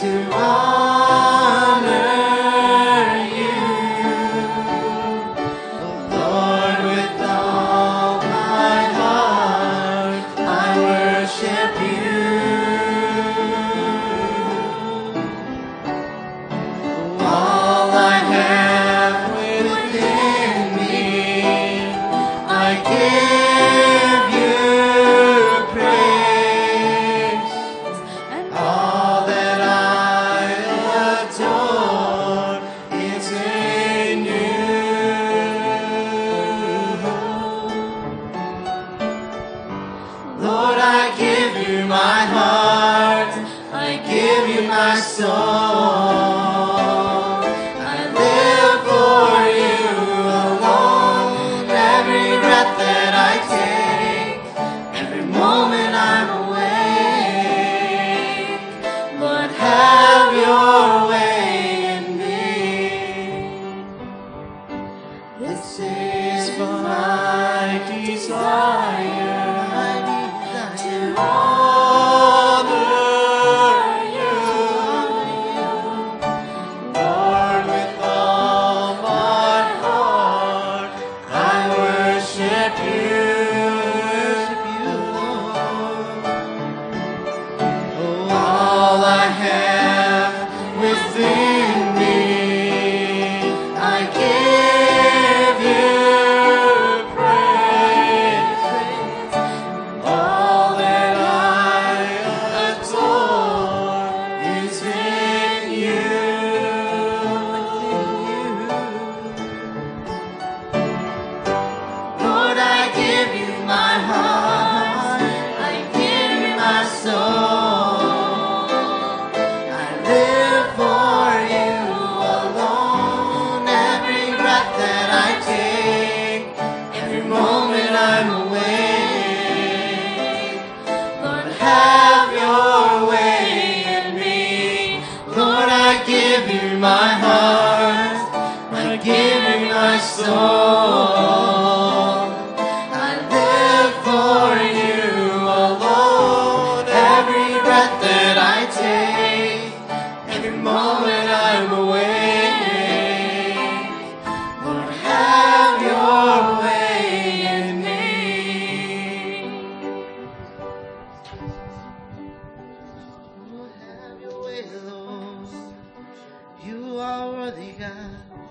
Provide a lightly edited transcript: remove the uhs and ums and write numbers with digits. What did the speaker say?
to honor you. Lord, with all my heart, I worship you. All I have within me, I give you praise. All that I adore is in you. Lord, I give you my heart, I give you my soul. I live for you alone. Every breath that I take, every moment I'm awake. Lord, have your way in me. This is my desire to honor you. Lord, with all my heart, I worship you. All I have within me, I give you praise. All that I adore is in you. Lord, I give you my heart, I give you my soul. I live for you alone. Every breath that I take, every moment I'm awake. Lord, have your way in me. Lord, I give you my heart, I give you my soul. I live for you alone. Every breath that I take, every moment I'm awake. Lord, have your way in me. Lord, have your way, Lord. You are worthy, God.